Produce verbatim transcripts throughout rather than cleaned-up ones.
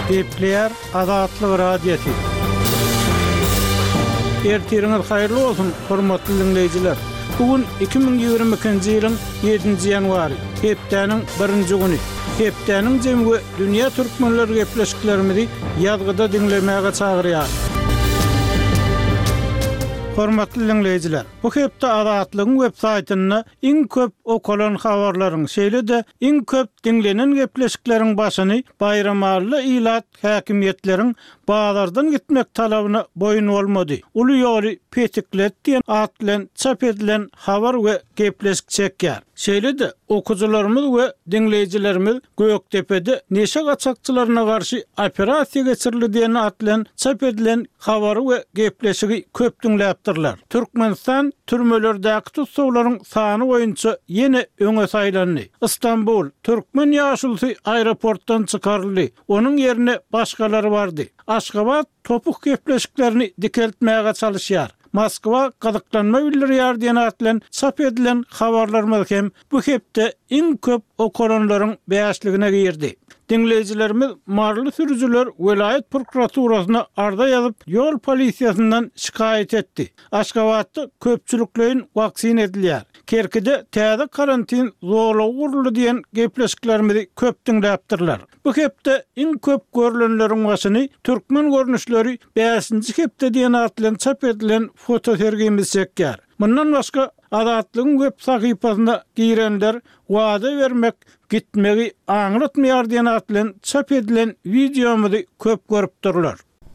Gepler Azatlyk radiosi. Ertiriniz hayırlı olsun, hormatly dinleyijiler. Bugün iki bin ýygrimi ikinji ýylyň ýedinji ýanwary, hepdeniň birinji güni. Hepdeniň jemgy dünýä türkmenleri gepleşiklerimizi ýazgyda dinlemäge çagyrýar. Hormatly dinleyijiler, bu hepde Azatlygyň web saýtyna iň köp okulan habarlaryň, şeýle-de iň köp dinlenen gepleşikleriň başyny bayramally ilat häkimiýetleriň bazardan gitmek talabyna boyun bolmady. Uly ýoly petiklet diýen at bilen çap edilen habar we gepleşik çekýär. Şeýle-de okujularymyz we dinleyijilerimiz Göktepe'de neşe gaçakçylaryna garşy operasiýa geçirildi diýen at bilen çap edilen habary we gepleşigi köp dinläpdirler. Türkmenistan türmelerdäki tutsawlaryň sany boýunça ýene öňe saýlandy. İstanbul Türkmen ýaşulsy aeroportdan çykaryldy. Onuň ýerine başgalary bardy. Aşgabat topuk gepleşiklerini dikeltmäge çalışýar. Moskwa gadyklanma bildirýär diýen at bilen çap edilen habarlar hem bu hepde iň köp okulanlaryň beýasligine girdi. Dinleyijilerimiz marly sürüjüler welayet prokuraturasyna arda ýazyp ýol polisiýasyndan şikaýet etdi. Aşgabatda köpçüliklerin vaksin edilýär. Kerkide täze karantin zorlagy guruldy diýen gepleşiklerimizi köp dinläpdirler. Bu hepde iň köp görülenleriň başyny türkmen görnüşleri beşinji hepde diýen at bilen çap edilen fotosergimiz çekýär. Mundan başga Azatlygyň web sahypasyna girenler wada bermek, gitmegi aňratmaýar diýen at bilen çap edilen videomuzy köp görüpdirler.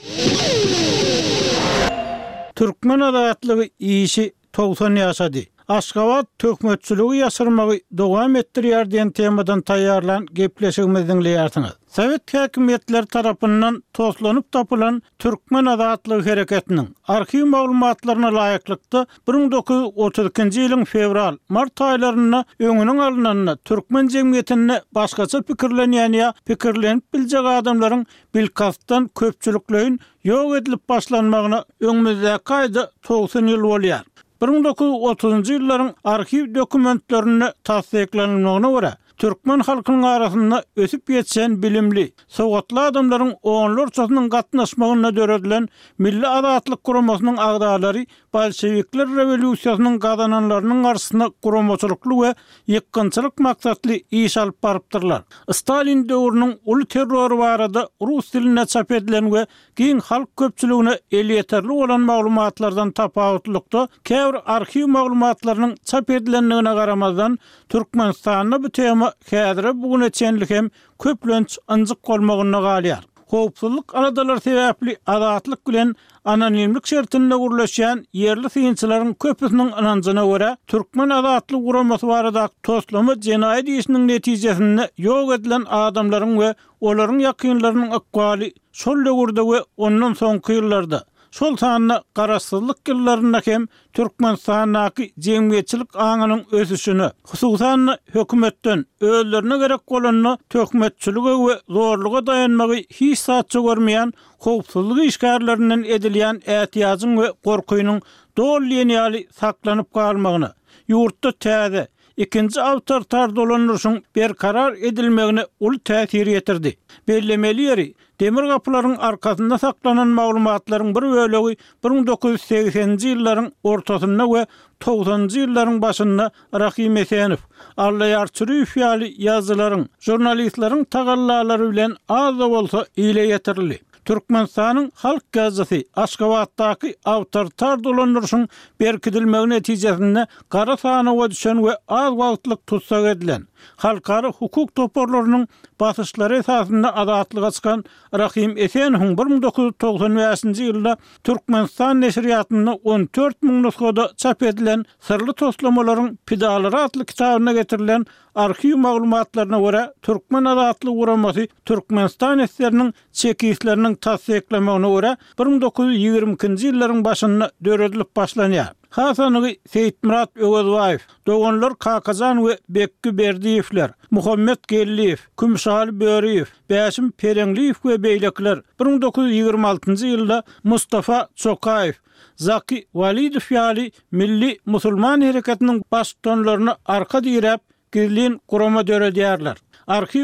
Türkmen azatlygy işi togsan ýaşady. Aşgabat tökmetçiligi ýasyrmagy dowam etdirýär diýen temadan taýýarlan gepleşigimizi dinleýärsiňiz. Sowet häkimiýetleri tarapyndan toslanyp tapylan Türkmen azatlygy hereketiniň arxiw maglumatlaryna laýyklykda bir bin dokuz yüz otuz ikinji ýylyň fevral, mart aýlaryna öňüniň alynanyna Türkmen jemgyýetine başgaça pikirlenýän ýa pikirlenip biljek adamlaryň bilkastan köpçüliklerin ýok edilip başlanmagyna öňümizde gaýda togsan ýyl bolýar. bir bin dokuz yüz otuzunji ýyllaryň arxiw dokumentlerini tasdiklenilmegine görä Türkmen halkynyň arasynda ösüp ýetişen bilimli, sowgatly adamlaryň oňlar çatynyň gatnaşmagyna döredilen Milli Azatlyk Guramasynyň agdalary Bolşewikler rewolýusiýasynyň gazananlarynyň garşysyna guramaçylykly we ýykgynçylyk maksatly iş alyp barypdyrlar. Stalin döwrüniň uly terrori barada rus diline çap edilen we giň halk köpçüligine el ýeterli bolan maglumatlardan tapawatlykda käbir arxiw maglumatlarynyň çap edilenligine garamazdan Türkmenistanyň bu tema häzir bugüne çenlik hem köplenç anjyk bolmagyna galýar. Howpsuzlyk aradalar sebäpli azatlyk bilen anonimlik şertinde gurlaşan yerli synçylaryň köpüsiniň ananjyna görä Türkmen azatlyk guramasy barada toslama jenaýat işiniň netijesinde ýok edilen adamlaryň we olaryň ýakynlarynyň akwaly şol döwürde we ondan soňky ýyllarda şol sanyna garaşsyzlyk ýyllaryna hem Türkmenistanyň jemgyýetçilik aňynyň ösüşini, hususan hökümetden özlerine gerek bolanyny tökmetçiligi we zorluga dayanmagy hiç satça görmeýän howpsuzlyk işgärlerinden edilýän ätiýazyň we gorkuýynyň dolýany saklanyp galmagyny, ýurtda täze ikinji awtoritar dolanýaryň berkarar edilmegine uly täsir ýetirdi. Bellemeli ýeri demir gapylaryň arkasynda saklanan maglumatlaryň bir bölegi bir bin dokuz yüz seksenji ýyllaryň ortasynda we togsanjy ýyllaryň başynda Rahim Esenew, Alla Ýarçyryýew ýaly ýazylaryň, jurnalistlaryň tagallalary bilen az da bolsa ýyle ýetirildi. Türkmenistanyň halk gazetesi Aşgabatdaky awtoritar dolanýaryň berkidilmegi netijesinde gara sanyga düşen we az wagtlyk tutsak edilen halkara hukuk toporlarynyň basyşlary esasında azatlyga çykan Rahim Esenew bir bin dokuz yüz togsan beşinji ýylda Türkmenistan neşriýatyna on dört miň nusgada çap edilen sırly toslamaryň pidalary adly kitabyna getirilen arxiw maglumatlaryna görä Türkmen azatlyk guramasy Türkmenistan esleriniň çekişleriniň tasdiklemegine görä bir bin dokuz yüz ýygrimi ikinji ýyllaryň başynda döredilip başlanýar. Hasanygy Seyitmurat Öwezbaýew, doganlar Kakazan we Bekki Berdiýewler, Muhammed Gelliýew, Kümşali Böriýew, Bäşim Perengliýew we beýlekler bir bin dokuz yüz ýygrimi altynjy ýylda Mustafa Çokaýew, Zaki Walidow ýaly Milli Musulman hereketiniň başçylaryny arka diýrep gizlin gurama döredýärler. Arxiw